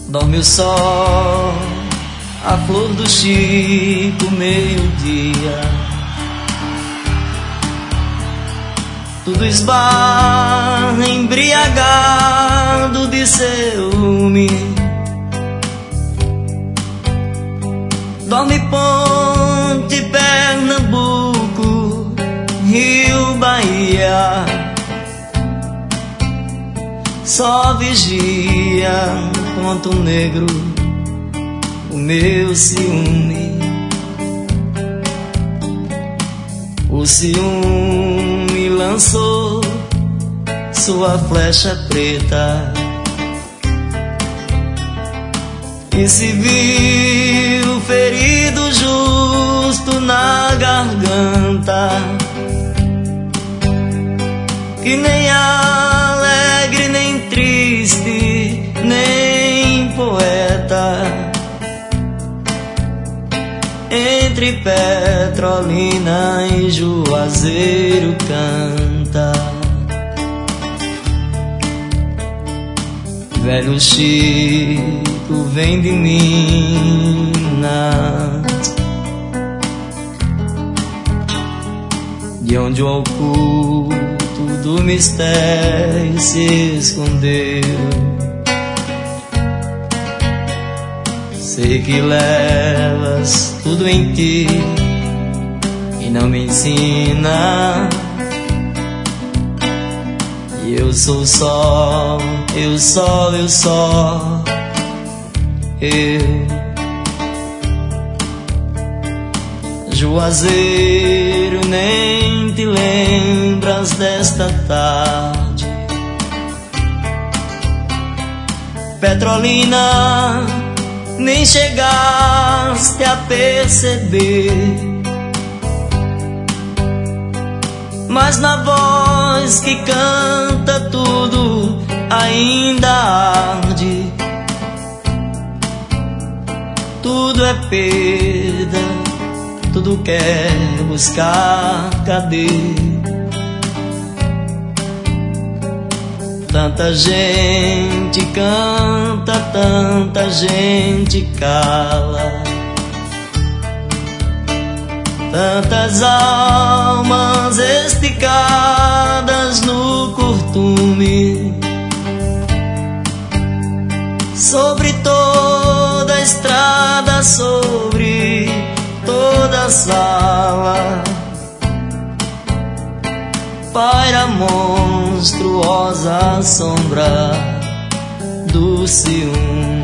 Dorme o sol, a flor do Chico, meio-dia. Tudo esbarra, embriagado de ciúme. Dorme Ponte, Pernambuco, Rio, Bahia. Só vigia, ponto negro, o meu ciúme. O ciúme lançou sua flecha preta e se viu ferido justo na garganta, que nem alegre, nem triste, nem poeta, entre Petrolina e Juazeiro canta. Velho Chico vem de Minas, de onde o oculto do mistério se escondeu. Sei que levas tudo em ti e não me ensina. E eu sou só, eu só, eu só, eu. Juazeiro, nem te lembras desta tarde. Petrolina, nem chegaste a perceber, mas na voz que canta tudo ainda arde. Tudo é perda, tudo quer buscar, cadê? Tanta gente canta, tanta gente cala, tantas almas esticadas no curtume, sobre toda a estrada, sobre toda a sala, paira a monstruosa sombra do ciúme.